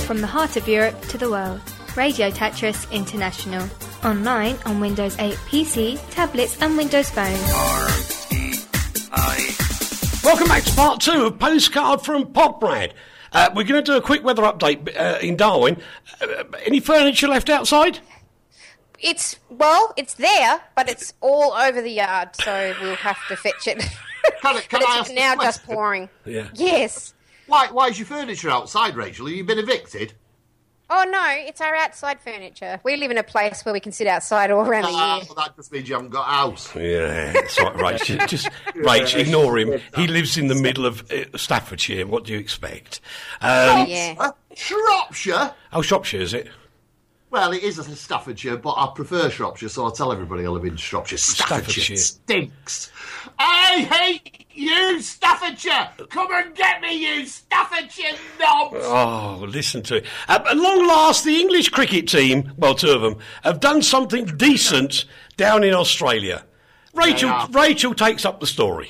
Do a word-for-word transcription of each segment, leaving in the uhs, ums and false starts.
from the heart of Europe to the world. Radio Tetris International. Online on Windows eight P C, tablets and Windows Phone. R T I. Welcome back to part two of Postcard from Podbrad. Uh, we're going to do a quick weather update uh, in Darwin. Uh, any furniture left outside? It's, well, it's there, but it's all over the yard, so we'll have to fetch it. Can, I- can but I it's ask now a just question? pouring. Yeah. Yes. Why, why is your furniture outside, Rachel? Have you been evicted? Oh, no, it's our outside furniture. We live in a place where we can sit outside all around the Ah, year. well, that just means you haven't got a house. Yeah, that's right, Rach. Just, Rach, ignore him. He lives in the middle of uh, Staffordshire. What do you expect? Um, Yeah. Huh? Shropshire? oh, Shropshire, is it? Well, it is a Staffordshire, but I prefer Shropshire, so I tell everybody I live in Shropshire. Staffordshire, Staffordshire. stinks. I hate you, Staffordshire! Come and get me, you Staffordshire knobs! Oh, listen to it. Uh, at long last, the English cricket team, well, two of them, have done something decent down in Australia. Rachel, Yeah. Rachel takes up the story.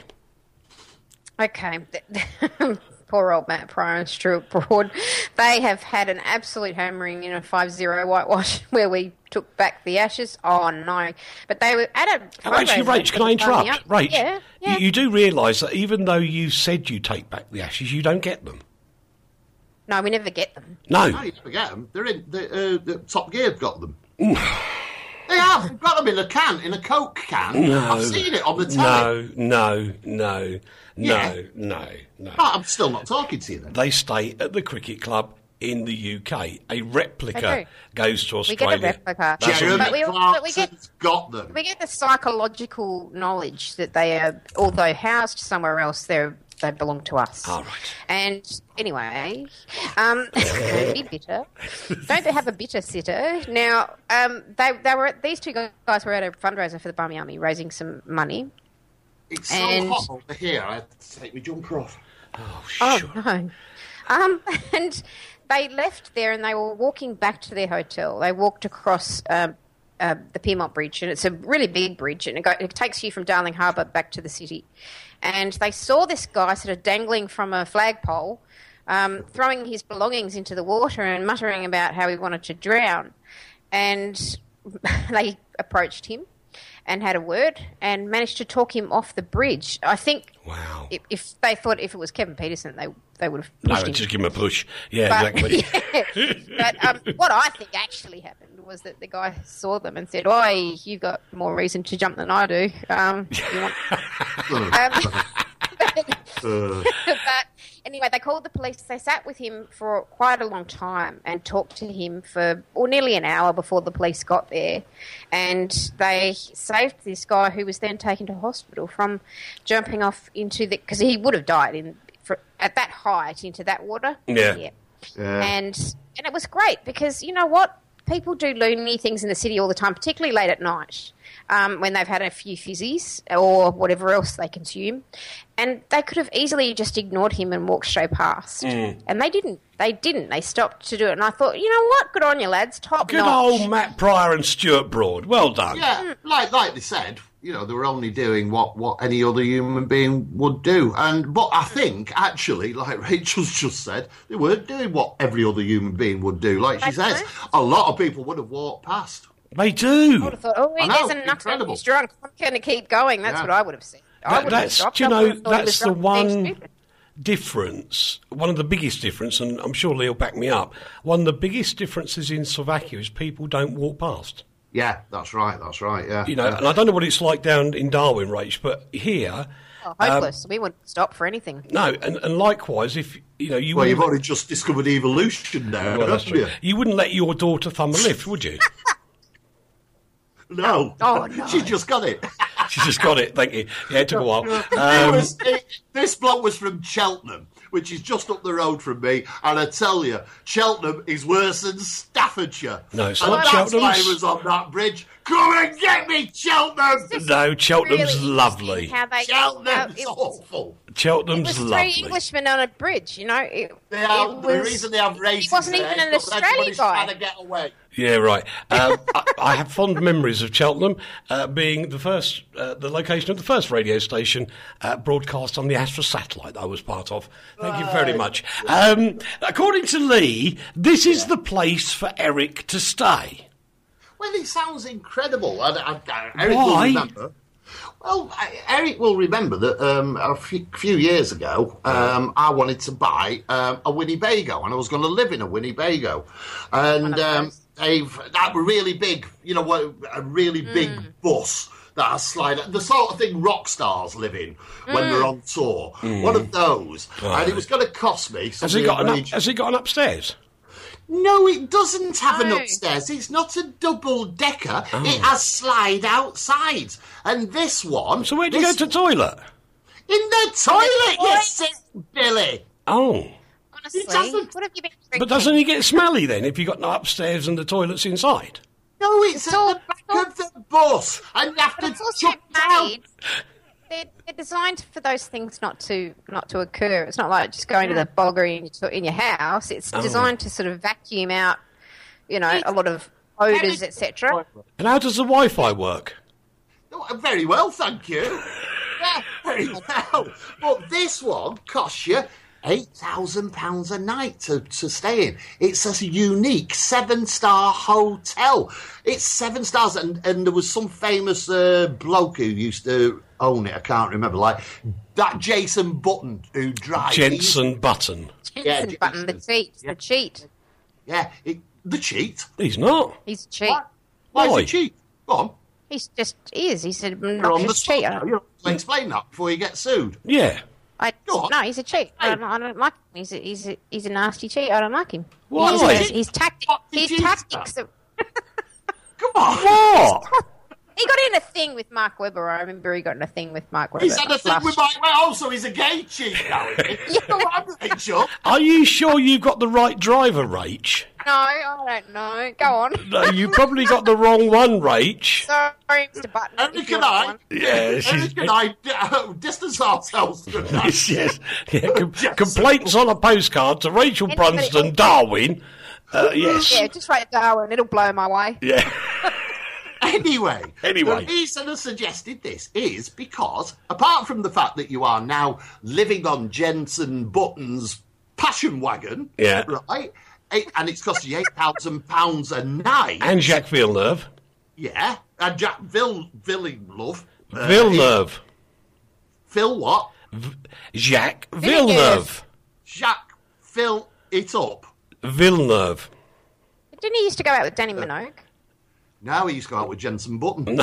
Okay. Poor old Matt Pryor and Stuart Broad. They have had an absolute hammering in a five zero whitewash where we took back the Ashes. Oh, no. But they were at a... Oh, actually, fundraiser Rach, for can I the Barmy interrupt? Up. Rach, Yeah, yeah. You, you do realise that even though you said you take back the Ashes, you don't get them. No, we never get them. No. No, you forget them. They're in... The, uh, the Top Gear have got them. They have. They've got them in a can, in a Coke can. No. I've seen it on the telly. No, no, no, Yeah. no, no, no. But I'm still not talking to you then. They stay at the cricket club in the U K. A They replica do. goes to We Australia. get a replica. That's Jeremy But we, but we get Clarkson's got them. we get the psychological knowledge that they are, although housed somewhere else, they're they belong to us. All right. And anyway, um, don't be bitter. Don't have a bitter sitter. Now, um, they they were these two guys were at a fundraiser for the Barmy Army, raising some money. It's so And- hot over here, I had to take my jumper off. Oh, Oh sure. no! Um, and they left there, and they were walking back to their hotel. They walked across um, uh, the Piedmont Bridge, and it's a really big bridge, and it, go, it takes you from Darling Harbour back to the city. And they saw this guy sort of dangling from a flagpole, um, throwing his belongings into the water and muttering about how he wanted to drown. And they approached him and had a word and managed to talk him off the bridge. I think Wow. if, if they thought if it was Kevin Peterson, they they would have No, pushed him. just give him a push. Yeah, But, exactly. yeah. But um, what I think actually happened was that the guy saw them and said, "Oi, you've got more reason to jump than I do. Um, you want?" um, but anyway, they called the police. They sat with him for quite a long time and talked to him for well, nearly an hour before the police got there. And they saved this guy who was then taken to hospital from jumping off into the... Because he would have died in for, at that height into that water. Yeah. Yeah. And, and it was great because, you know what? People do loony things in the city all the time, particularly late at night. Um, when they've had a few fizzies or whatever else they consume. And they could have easily just ignored him and walked straight past. Mm. And they didn't. They didn't. They stopped to do it. And I thought, you know what? Good on you, lads. Top Good notch. old Matt Pryor and Stuart Broad. Well done. Yeah, like like they said, you know, they were only doing what, what any other human being would do. And but I think, actually, like Rachel's just said, they weren't doing what every other human being would do. Like she They says, weren't. a lot of people would have walked past. They I do. would have thought, oh, I know, there's a nutter. incredible. He's drunk. I'm going to keep going. That's Yeah. what I would have said. I That- would have that's, stopped. do you I know, would have thought he was that's the drunk and being one stupid. difference, one of the biggest difference, and I'm sure Lee'll back me up, one of the biggest differences in Slovakia is people don't walk past. Yeah, that's right, that's right, yeah. You know, yeah. and I don't know what it's like down in Darwin, Rach, but here, Oh, hopeless. we wouldn't stop for anything. no, and, and likewise, if, you know, you Well, you've wouldn't... already just discovered evolution now, Well, that's haven't true. you? You wouldn't let your daughter thumb a lift, would you? No. Oh, no. She's just got it. She's just got it, thank you. Yeah, it took a while. It Um, was, it, this bloke was from Cheltenham, which is just up the road from me, and I tell you, Cheltenham is worse than Staffordshire. No, it's and not that's why Cheltenham's. he was on that bridge. Come and get me, Cheltenham! no, Cheltenham's Really lovely. interesting How they, how Cheltenham's it was awful. It Cheltenham's was lovely. three Englishmen on a bridge, you know. It, They are, it the was, reason they have races He wasn't there even an is because Australian everybody's guy. trying to get away. Yeah, right. Um, I, I have fond memories of Cheltenham uh, being the first, uh, the location of the first radio station uh, broadcast on the Astra satellite that I was part of. Thank you very much. Um, according to Lee, this is the place for Eric to stay. Well, it sounds incredible. I, I, I, Eric Why? will remember. Well, I- Eric will remember that um, a few, few years ago, um, I wanted to buy um, a Winnebago, and I was going to live in a Winnebago, and um, they've that really big, you know, what a really big bus that has slide, the sort of thing rock stars live in when they're on tour. One of those, and it was going to cost me. Has he got an up, has he got an upstairs? No, it doesn't have an No. upstairs. It's not a double decker. It has slide outsides. And this one. So where do you go this- to toilet? In the toilet, you sick Billy. Oh. Honestly, It doesn't- what have you been drinking? But doesn't he get smelly then if you've got no upstairs and the toilet's inside? No, it's, It's at all- the back of the bus. And you have But to it's also jump down. made. They're, they're designed for those things not to not to occur. It's not like just going to the boggery in your, to- in your house. It's Oh. designed to sort of vacuum out, you know, a lot of odours, et cetera. And how does the Wi-Fi work? Oh, very well, thank you. Yeah, very well. But this one costs you eight thousand pounds a night to, to stay in. It's a unique seven-star hotel. It's seven stars, and, and there was some famous uh, bloke who used to own it. I can't remember, like that Jason Button who drives. Jensen Button. Yeah, Jensen Button, the Jensen. cheat, the cheat. Yeah, it, the cheat. He's not. He's a cheat. Why, Why Why? is it cheat? Go on. He's just he is. He's a You're on the obnoxious spot cheat. now. You have to explain that before you get sued. Yeah. I, Go on. no, he's a cheat. I don't, I don't like him. He's a, he's a, he's a nasty cheat. I don't like him. Why? He's, he's, tactics. What did His you tactics. say? Are, Come on. What? he got in a thing with Mark Webber. I remember he got in a thing with Mark Webber. He's had a thing last with Mike. Well, also, he's a gay cheat now. Isn't he? Come on, Rachel. Are you sure you've got the right driver, Rach? No, I don't know. Go on. No, you probably got the wrong one, Rach. Sorry, Mister Button. Eric if you and want I, one. Yeah, she's, Eric and I uh, distance ourselves from that. yes, yes. Yeah, com- Yes. complaints on a postcard to Rachel Anybody- Brunston, Darwin. Uh, yes. Yeah, just write Darwin. It'll blow my way. Yeah. Anyway, Anyway. the reason I suggested this is because, apart from the fact that you are now living on Jensen Button's passion wagon, Yeah. right, it, and it's costing you eight thousand pounds a night, And Jacques Villeneuve. yeah, and Jack Vill, Villeneuve, uh, Villeneuve. Phil what? Jacques Villeneuve. Jack, fill it up. Villeneuve. Didn't he used to go out with Danny Minogue? Now he used to go out with Jensen Button.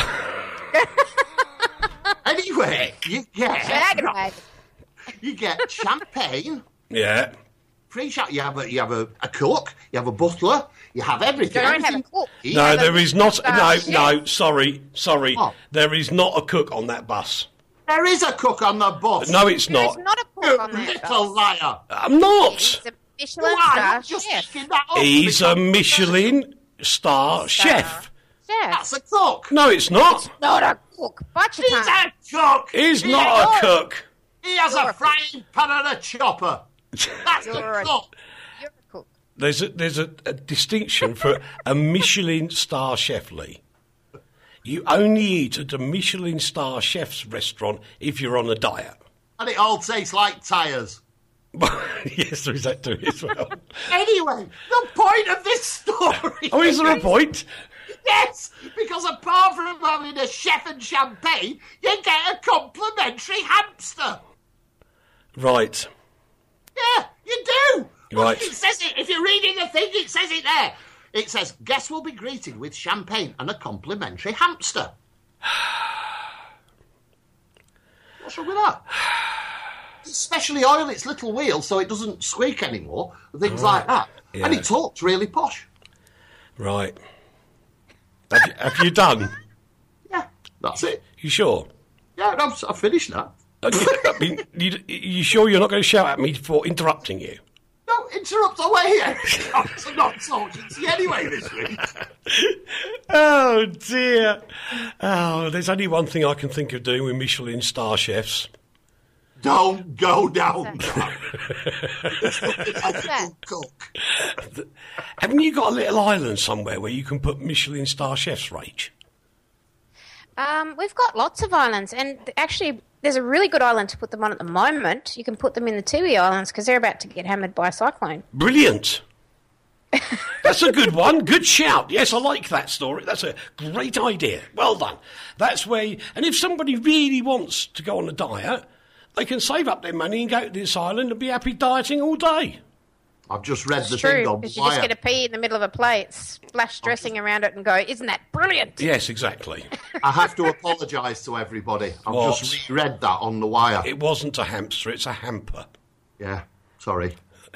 Anyway, you get Shag you get champagne. Yeah. Free shot. You have a you have a, a cook. You have a butler. You have everything. You don't have everything. a cook. You No, have there is not. Uh, No, chef. no, sorry, sorry. Oh. There is not a cook on that bus. There is a cook on the bus. No, it's There's not. not a you cook on that little bus. liar. I'm not. He's a Michelin Why? star I'm just chef. making that up He's a because Michelin star chef. Chef. That's a cook. No, it's not. Not a cook. Budget He's time. a cook. He's He not a has- cook. He has You're a a frying pan and a chopper. That's the You're a- cook. You're a cook. There's a, there's a, a distinction for a Michelin star chef, Lee. You only eat at a Michelin star chef's restaurant if you're on a diet. And it all tastes like tyres. Yes, there is that too as well. Anyway, the point of this story. Oh, is there a point? Yes, because apart from having a chef and champagne, you get a complimentary hamster. Right. Yeah, you do. Right. It says it. If you're reading the thing, it says it there. It says, guests will be greeted with champagne and a complimentary hamster. What's wrong with that? It's specially oil its little wheel so it doesn't squeak anymore, and things like that. Yeah. And it talks really posh. Right. Have you, have you done? Yeah, that's it. You sure? Yeah, I've, I've finished that. I mean, you, you sure you're not going to shout at me for interrupting you? No, interrupt away here. I'm not talking to you anyway this week. Oh, dear. Oh, there's only one thing I can think of doing with Michelin star chefs. Don't go down that. There's nothing like a good cook. Haven't you got a little island somewhere where you can put Michelin star chefs, Rach? Um, we've got lots of islands, and actually, there's a really good island to put them on at the moment. You can put them in the Tiwi Islands because they're about to get hammered by a cyclone. Brilliant. That's a good one. Good shout. Yes, I like that story. That's a great idea. Well done. That's where... You, and if somebody really wants to go on a diet, they can save up their money and go to this island and be happy dieting all day. I've just read the It's thing true, on because you just Wire. get a pea in the middle of a plate, splash dressing around it and go, isn't that brilliant? Yes, exactly. I have to apologise to everybody. I've What? just reread that on the Wire. It wasn't a hamster, it's a hamper. Yeah, sorry.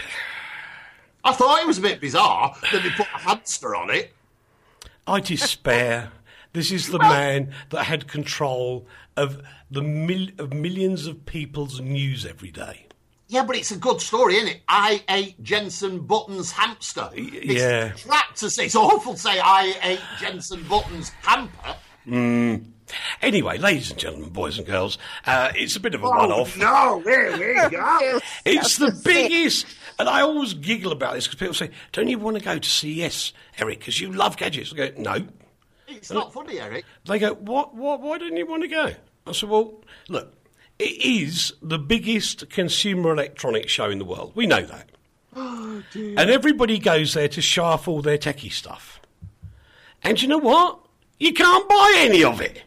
I thought it was a bit bizarre that they put a hamster on it. I despair. This is the man that had control of the mil- of millions of people's news every day. Yeah, but it's a good story, isn't it? I ate Jensen Button's hamster. It's yeah. crap to say. It's awful to say I ate Jensen Button's hamper. Mm. Anyway, ladies and gentlemen, boys and girls, uh, it's a bit of a one-off. No, here we go. It's the biggest, and I always giggle about this because people say, don't you want to go to C E S, Eric, because you love gadgets? I go, no. It's not funny, Eric. They go, what, what, why don't you want to go? I said, well, look, it is the biggest consumer electronics show in the world. We know that. Oh, dear. And everybody goes there to show off all their techie stuff. And you know what? You can't buy any of it.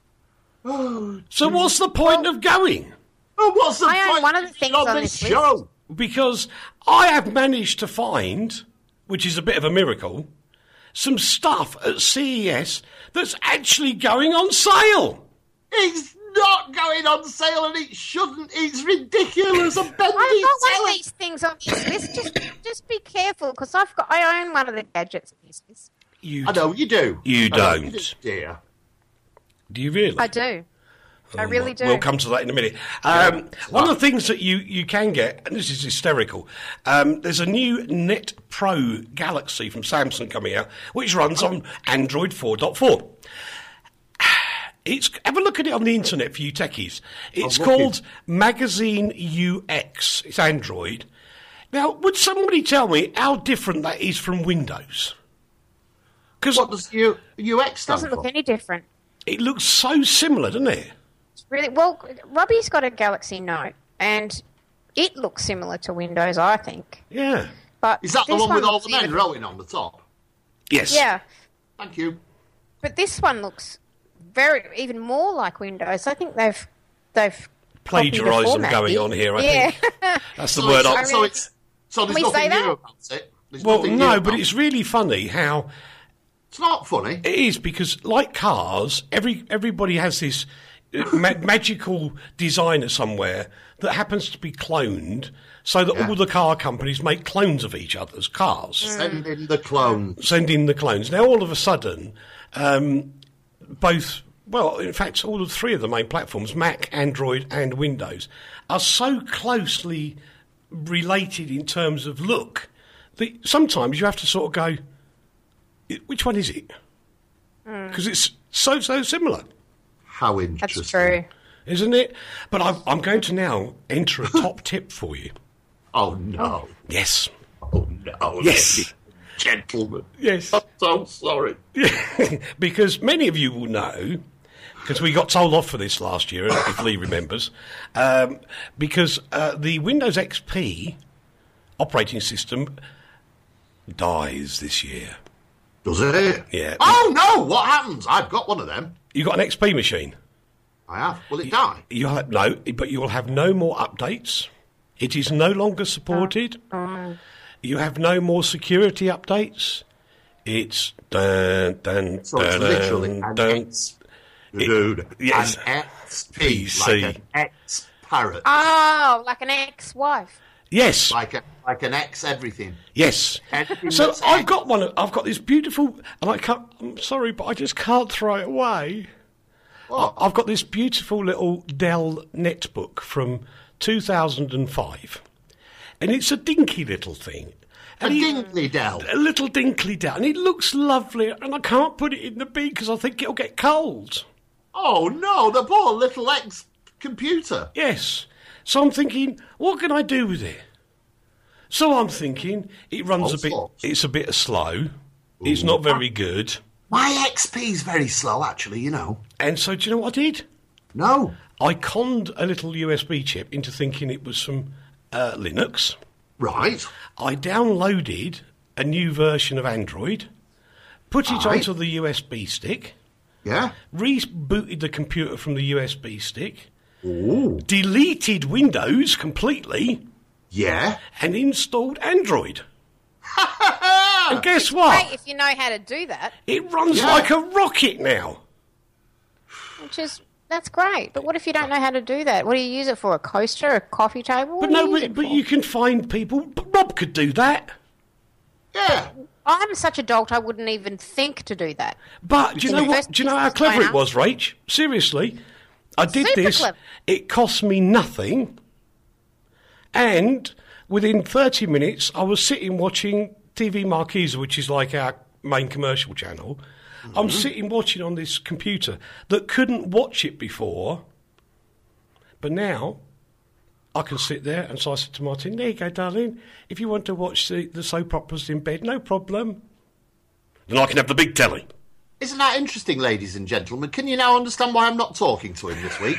Oh, so what's the point of going? oh, what's the I own point one of the things of on this this show? Because I have managed to find, which is a bit of a miracle, some stuff at C E S that's actually going on sale. It's not going on sale and it shouldn't. It's ridiculous. A bendy I've got one seller. of these things on this list. Just, just be careful, because I've got. I own one of the gadgets on this list. You I know you do. You I know don't. you do, dear. Do you really? I do. I really do. We'll come to that in a minute. Um, one of the things that you, you can get, and this is hysterical, um, there's a new Net Pro Galaxy from Samsung coming out, which runs on Android four point four. It's, have a look at it on the internet for you techies. It's I'm called looking. Magazine U X. It's Android. Now, would somebody tell me how different that is from Windows? Because What does U- U X stand Doesn't for? look any different. it looks so similar, doesn't it? It's really well. Robbie's got a Galaxy Note, and it looks similar to Windows, I think. Yeah. But Is that the this one with all looks the men even- rowing on the top? Yes. Yeah, Thank you. but this one looks very even more like Windows. I think they've they've copied the Plagiarism format going here. on here, I yeah. think. That's the So word. it's, I, so it's so there's Can we say nothing new that? about it. There's well, nothing new no, but about it's it. really funny how It's not funny. it is because, like cars, every everybody has this uh, ma- magical designer somewhere that happens to be cloned, so that Yeah. all the car companies make clones of each other's cars. Send in the clone. Send in the clones. Now, all of a sudden, um, both, well, in fact, all of three of the main platforms, Mac, Android, and Windows, are so closely related in terms of look that sometimes you have to sort of go, which one is it? Because it's so, so similar, How interesting. That's true. isn't it? But I'm, I'm going to now enter a top tip for you. Oh no. Yes. Oh no. Yes. ladies and Gentlemen. Yes. I'm so sorry. Because many of you will know, because we got told off for this last year, if Lee remembers, um, because uh, the Windows X P operating system dies this year. Does it? Yeah. Oh no! What happens? I've got one of them. You got an X P machine? I have. Will it die? You have no, but you will have no more updates. It is no longer supported. You have no more security updates. It's dun dun So it's dun literally dun. an dun. X. Dude, yes. an X P, P C. like an X parrot, Oh, like an ex-wife. Yes. like a like an X everything. Yes. Anything So that's I've X. got one. I've got this beautiful, and I can't. I'm sorry, but I just can't throw it away. What? I've got this beautiful little Dell netbook from two thousand five, and it's a dinky little thing. A And it- Dinkley Dell. a little dinkly Dell, and it looks lovely, and I can't put it in the bin because I think it'll get cold. Oh no, the poor little X computer. Yes. So I'm thinking, what can I do with it? So I'm thinking, it runs Oh, a bit, slow. it's a bit slow. It's not very good. My X P's very slow, actually, you know. And so do you know what I did? No. I conned a little U S B chip into thinking it was from uh, Linux. Right. I downloaded a new version of Android, put it Aye. onto the U S B stick, Yeah. rebooted the computer from the U S B stick, Ooh. deleted Windows completely, Yeah. and installed Android. And guess what? Great if you know how to do that, It runs Yeah. like a rocket now. which is that's great. But what if you don't know how to do that? What do you use it for? A coaster, a coffee table? But What do no, you use but, it but for? you can find people. But Rob could do that. Yeah. I'm such a dolt, I wouldn't even think to do that. But do you know the what? first Do you know piece how of clever it science. was, Rach? Seriously, I did Super this. clever. It cost me nothing, and within thirty minutes, I was sitting watching T V Marquise, which is like our main commercial channel. I'm sitting watching on this computer that couldn't watch it before, but now I can sit there. And so I said to Martin, "There you go, darling. If you want to watch the, the soap operas in bed, no problem. Then I can have the big telly." Isn't that interesting, ladies and gentlemen? Can you now understand why I'm not talking to him this week?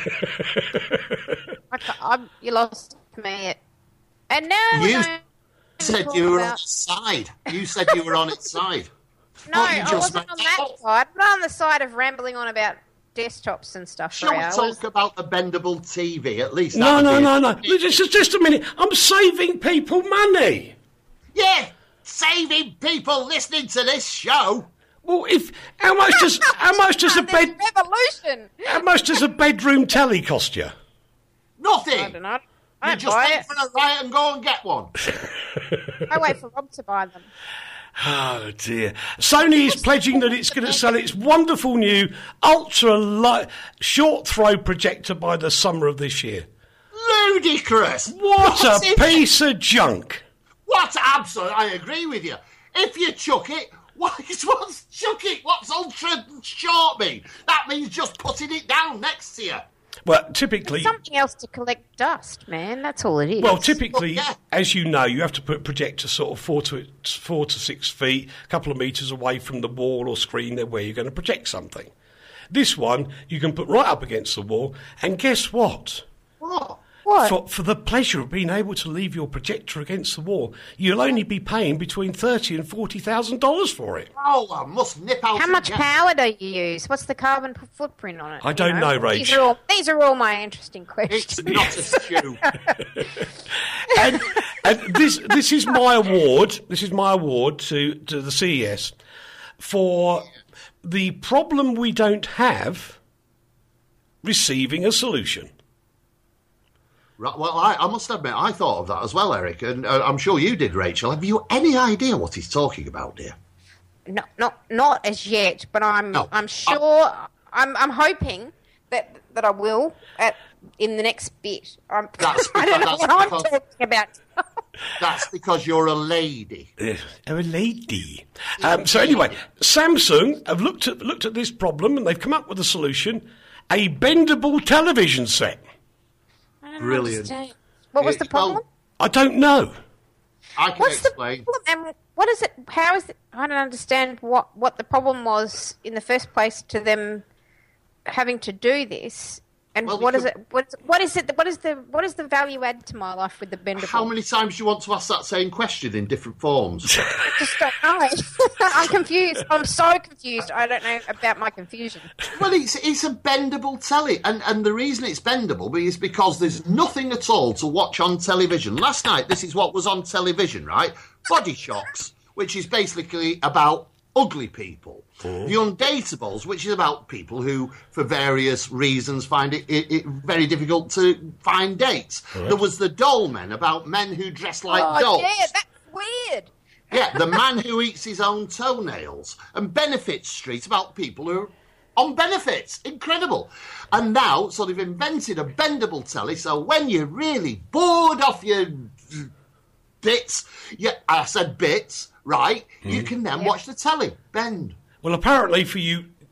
I ca- I'm, you lost me. At, and now we're You going to said talk you were on about- its side. You said you were on its side. No, What you I just wasn't meant- on that side. I'm on the side of rambling on about desktops and stuff Shall for we hours. talk about the bendable T V at least? No, that no, would be no, a- no. Just, just a minute. I'm saving people money. Yeah, saving people listening to this show. Well, if how much does how much does a Ah, There's bed revolution. how much does a bedroom telly cost you? Nothing. I don't know. I You don't just buy wait it. for a riot and go and get one. I wait for Rob to buy them. Oh dear! Sony is pledging that it's going to sell its wonderful new ultra light short throw projector by the summer of this year. Ludicrous. What What's a it- piece of junk! What absolute? I agree with you. If you chuck it, what, what's chuck it? What's ultra short mean? That means just putting it down next to you. Well, typically, Something else to collect dust, man. That's all it is. well, typically, Well, yeah. as you know, you have to put projector sort of four to four to six feet, a couple of meters away from the wall or screen there where you're going to project something. This one you can put right up against the wall, and guess what? What? What? For, for the pleasure of being able to leave your projector against the wall, you'll only be paying between thirty and forty thousand dollars for it. Oh, I must nip out. How and much get- power do you use? What's the carbon p- footprint on it? I you don't know, Rach. These are all, these are all my interesting It's questions. not a stew. And, and this this is my award. This is my award to to the C E S for the problem we don't have receiving a solution. Right, well, I, I must admit, I thought of that as well, Eric, and uh, I'm sure you did, Rachel. Have you any idea what he's talking about, dear? No, not not as yet, but I'm No. I'm sure I'm I'm hoping that that I will at in the next bit. I'm, That's I don't know because- what I'm because- talking about. That's because you're a lady. Uh, a lady. Um, so anyway, Samsung have looked at looked at this problem and they've come up with a solution: a bendable television set. I don't Brilliant. understand. What was the It's- well, problem? I don't know. I can What's the explain. problem? And what is it? How is it? I don't understand what what the problem was in the first place to them having to do this. And Well, what is because- it? What is, what is it? What is the what is the value add to my life with the bendable? How many times do you want to ask that same question in different forms? Just don't know. I'm confused. I'm so confused. I don't know about my confusion. Well, it's it's a bendable telly, and, and the reason it's bendable is because there's nothing at all to watch on television. Last night, this is what was on television, right? Body Shocks, which is basically about ugly people. The Undateables, which is about people who, for various reasons, find it, it, it very difficult to find dates. There was the Doll Men, about men who dress like Oh dolls. yeah, that's weird. Yeah, the man who eats his own toenails. And Benefit Street about people who are on benefits. Incredible. And now, so they've invented a bendable telly, so when you're really bored off your bits, yeah, I said bits, right, you can then watch the telly. Bend. Well, apparently for you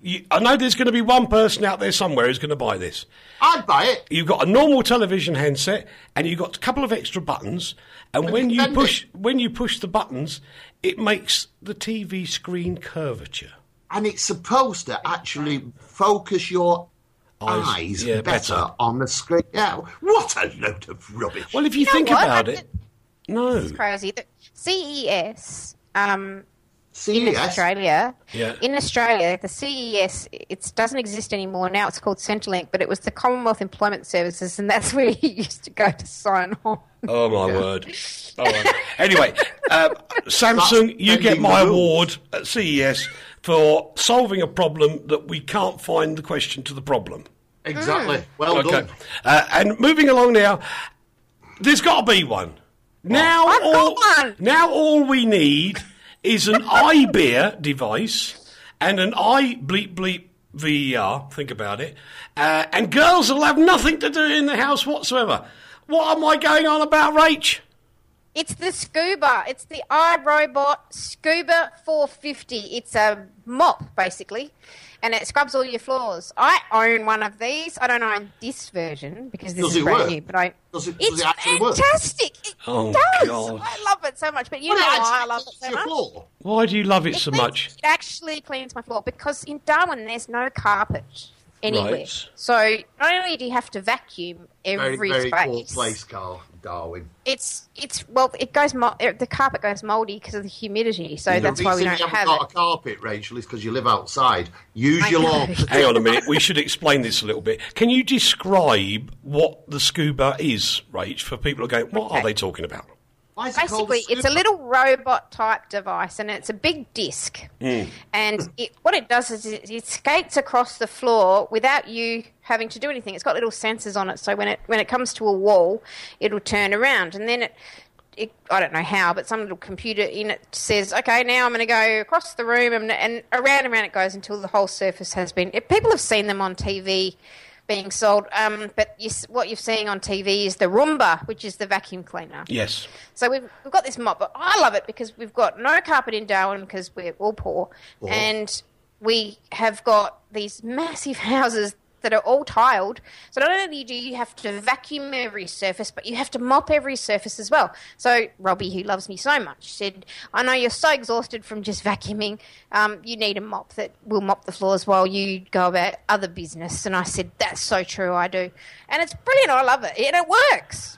You, I know there's going to be one person out there somewhere who's going to buy this. I'd buy it. You've got a normal television handset, and you've got a couple of extra buttons. And when you Defend push, it. when you push the buttons, it makes the T V screen curvature. And it's supposed to actually focus your Eyes, eyes, yeah, better, better. on the screen. Yeah, what a load of rubbish. Well, if you, You know think what? about I it, no. It's crazy. The C E S um, C E in S? Australia, Yeah. in Australia, the C E S it doesn't exist anymore. Now it's called Centrelink, but it was the Commonwealth Employment Services, and that's where you used to go to sign on. Oh my word! Oh, well. Anyway, um, Samsung, you get bending my the rules. award at C E S for solving a problem that we can't find the question to the problem. Exactly. Well Okay, done. uh, and moving along now, there's got to be one. Now, I've got all, one. now all we need is an iBeer device and an i bleep bleep V E R. Think about it, uh, and girls will have nothing to do in the house whatsoever. What am I going on about, Rach? It's the Scuba. It's the iRobot Scuba four fifty. It's a mop, basically, and it scrubs all your floors. I own one of these. I don't own this version because this Does is it brand work? new. But I, Does it- does it's it actually work? fantastic. It Oh, does. God. I love it so much. But you Well, know it why I actually love it cleans so your much? floor. Why do you love it It so cleans- much? It actually cleans my floor because in Darwin there's no carpet anywhere. Right. So not only do you have to vacuum Very, every very space, cool place, Carl, Darwin. it's it's well it goes mo- the carpet goes mouldy because of the humidity. So And that's the why we reason don't you have haven't got it. a carpet, Rachel, is because you live outside. Use I your know. lawn. Hang on a minute, we should explain this a little bit. Can you describe what the Scuba is, Rach, for people who are going, what are Okay. they talking about? Why is it called Basically, it's a Scuba? little robot type device, and it's a big disc. Hmm. And it, what it does is it, it skates across the floor without you having to do anything. It's got little sensors on it, so when it when it comes to a wall, it'll turn around, and then it. It, I don't know how, but some little computer in it says, "Okay, now I'm going to go across the room," and, and around and around it goes until the whole surface has been. If people have seen them on T V being sold, um, but you, s- what you're seeing on T V is the Roomba, which is the vacuum cleaner. Yes. So we've, we've got this mop, but I love it because we've got no carpet in Darwin because we're all poor, and we have got these massive houses that are all tiled. So not only do you have to vacuum every surface, but you have to mop every surface as well. So Robbie, who loves me so much, said, I know you're so exhausted from just vacuuming, um, you need a mop that will mop the floors while you go about other business. And I said, that's so true, I do. And it's brilliant, I love it, and it works.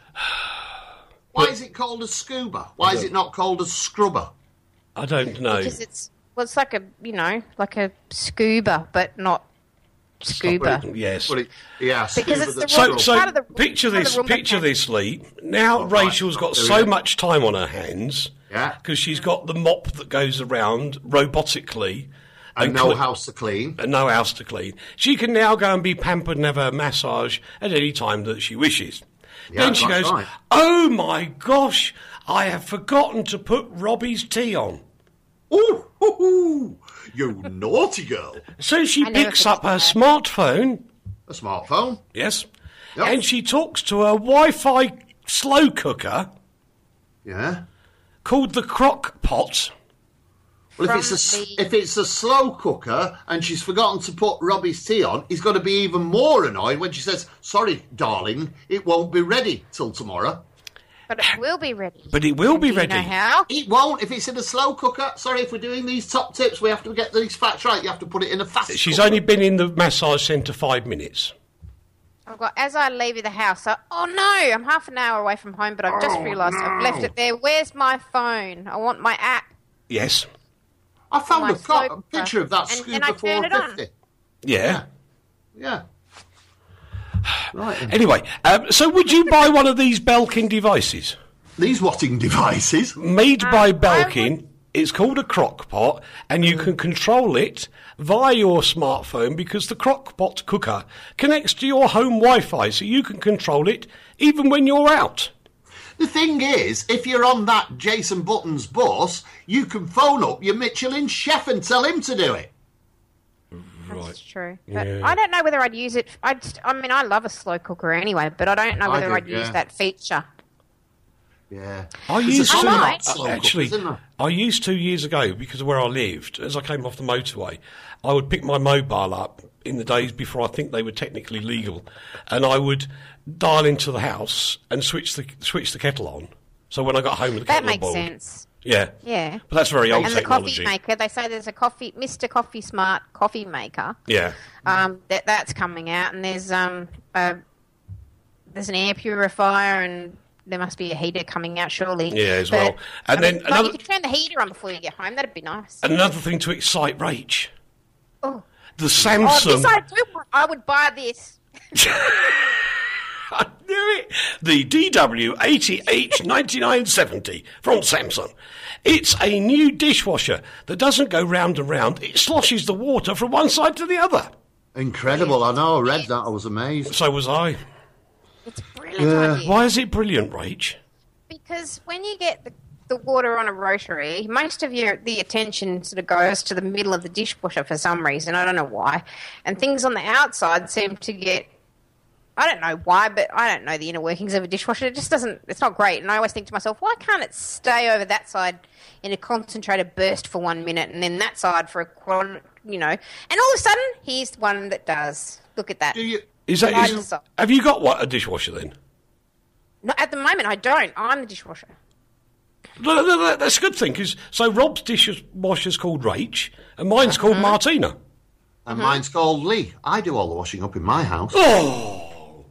Why is it called a scuba? Why is it not called a scrubber? I don't know. Because it's, well, it's like a, you know, like a scuba, but not scuba. Yes. But it, yeah, Because scuba it's the that So, Roomba. scrubs. so Part of the- picture part of this, the Roomba picture can. this, Lee. Now Oh, right, Rachel's got do so it. much time on her hands. Yeah. Because she's got the mop that goes around robotically. and no cle- house to clean. and no house to clean. She can now go and be pampered and have a massage at any time that she wishes. Yeah, then she that's goes, right. oh my gosh, I have forgotten to put Robbie's tea on. Ooh, hoo, hoo, you naughty girl. So she I never picks up her forget smartphone, A smartphone. yes, Yep. and she talks to her Wi-Fi slow cooker Yeah. called the Crock Pot. Well, if From it's a s- the- if it's a slow cooker and she's forgotten to put Robbie's tea on, he's got to be even more annoyed when she says, "Sorry, darling, it won't be ready till tomorrow." But it will be ready. But it will be Do you ready. know how? It won't if it's in a slow cooker. Sorry, if we're doing these top tips, we have to get these facts right. You have to put it in a fast. She's cooker. only been in the massage centre five minutes. I've got, as I leave the house, I, oh no, I'm half an hour away from home, but I've just realised I've left it there. Where's my phone? I want my app. Yes. I found my a, co- a slow picture of that and- Scuba and I turned it on. four fifty. Yeah. Yeah. Right. then. Anyway, um, so would you buy one of these Belkin devices? These watting devices. Made by I Belkin. would- It's called a crockpot, and you can control it via your smartphone because the crockpot cooker connects to your home Wi-Fi, so you can control it even when you're out. The thing is, if you're on that Jason Buttons bus, you can phone up your Michelin chef and tell him to do it. That's true. But Yeah. I don't know whether I'd use it. I'd, I mean, I love a slow cooker anyway, but I don't know I whether do, I'd use yeah. that feature. Yeah. I There's a used to song about Right. slow actually. cookers, isn't there? I used to years ago because of where I lived. As I came off the motorway, I would pick my mobile up in the days before I think they were technically legal, and I would dial into the house and switch the switch the kettle on. So when I got home, the That kettle makes boiled. sense. Yeah, Yeah. but that's very old And the technology. coffee maker, they say there's a coffee, Mister Coffee Smart coffee maker. Yeah, Um, that that's coming out, and there's um, uh, there's an air purifier, and there must be a heater coming out shortly. Yeah, as But, well. And I then mean, like, another- you could turn the heater on before you get home. That'd be nice. another thing to excite Rach: Oh, the oh Samsung. this I do want. I would buy this. I knew it. The D W eighty H ninety-nine seventy from Samsung. It's a new dishwasher that doesn't go round and round. It sloshes the water from one side to the other. Incredible. I know. I read that. I was amazed. So was I. It's a brilliant idea. Why is it brilliant, Rach? Because when you get the, the water on a rotary, most of your the attention sort of goes to the middle of the dishwasher for some reason. I don't know why. And things on the outside seem to get, I don't know why, but I don't know the inner workings of a dishwasher. It just doesn't, it's not great. And I always think to myself, why can't it stay over that side in a concentrated burst for one minute and then that side for a, quad- you know. And all of a sudden, here's the one that does. Look at that. Do you? Is that? I Is, decide. have you got what a dishwasher then? No, at the moment, I don't. I'm the dishwasher. No, no, no, that's a good thing because so Rob's dishwasher's called Rach and mine's called Martina. And mine's called Lee. I do all the washing up in my house. Oh,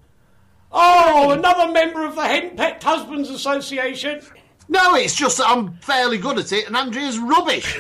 oh, another member of the Henpecked Husbands Association. No, it's just that I'm fairly good at it, and Andrea's rubbish.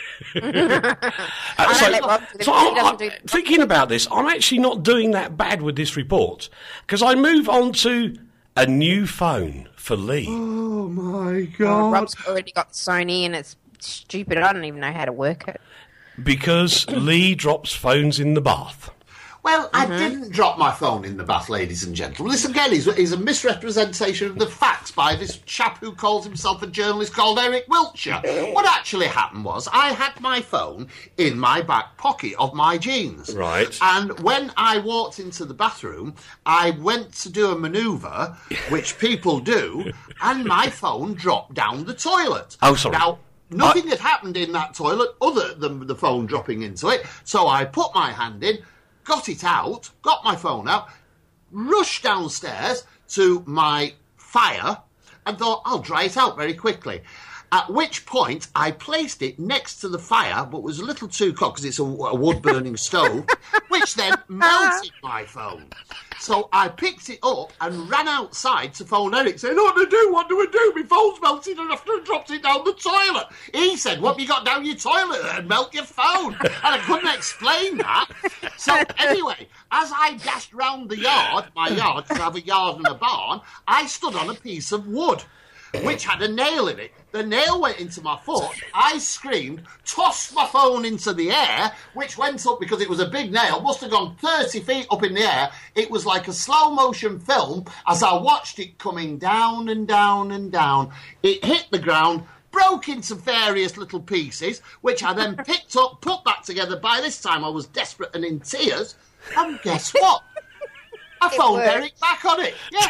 Uh, I so, don't let Rob do the- so he I'm, doesn't I'm do- thinking about this. I'm actually not doing that bad with this report because I move on to a new phone for Lee. Oh my Oh, god! Rob's already got Sony, and it's stupid. I don't even know how to work it. Because Lee drops phones in the bath. Well, I didn't drop my phone in the bath, ladies and gentlemen. This again is, is a misrepresentation of the facts by this chap who calls himself a journalist called Eric Wiltshire. What actually happened was I had my phone in my back pocket of my jeans. Right. And when I walked into the bathroom, I went to do a manoeuvre, which people do, and my phone dropped down the toilet. Oh, sorry. Now, nothing had happened in that toilet other than the phone dropping into it, so I put my hand in, got it out, got my phone out, rushed downstairs to my fire and thought, I'll dry it out very quickly. At which point, I placed it next to the fire, but was a little too cold because it's a, a wood-burning stove, which then melted my phone. So I picked it up and ran outside to phone Eric, saying, what do I do? What do I do? My phone's melted and after I dropped it down the toilet. He said, what have you got down your toilet and melt your phone? And I couldn't explain that. So anyway, as I dashed round the yard, my yard, because I have a yard and a barn, I stood on a piece of wood, which had a nail in it. The nail went into my foot. I screamed, tossed my phone into the air, which went up because it was a big nail, must have gone thirty feet up in the air. It was like a slow-motion film as I watched it coming down and down and down. It hit the ground, broke into various little pieces, which I then picked up, put back together. By this time, I was desperate and in tears. And guess what? I phoned worked. Eric back on it. Yeah.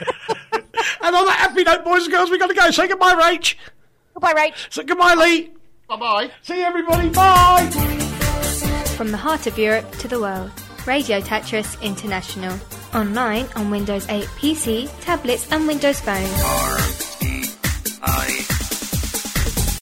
And on that happy note, boys and girls, we've got to go. Say goodbye, Rach. Goodbye, Rach. Say goodbye, Lee. Bye-bye. See you, everybody. Bye. From the heart of Europe to the world, Radio Tetris International. Online on Windows eight P C, tablets and Windows Phone. R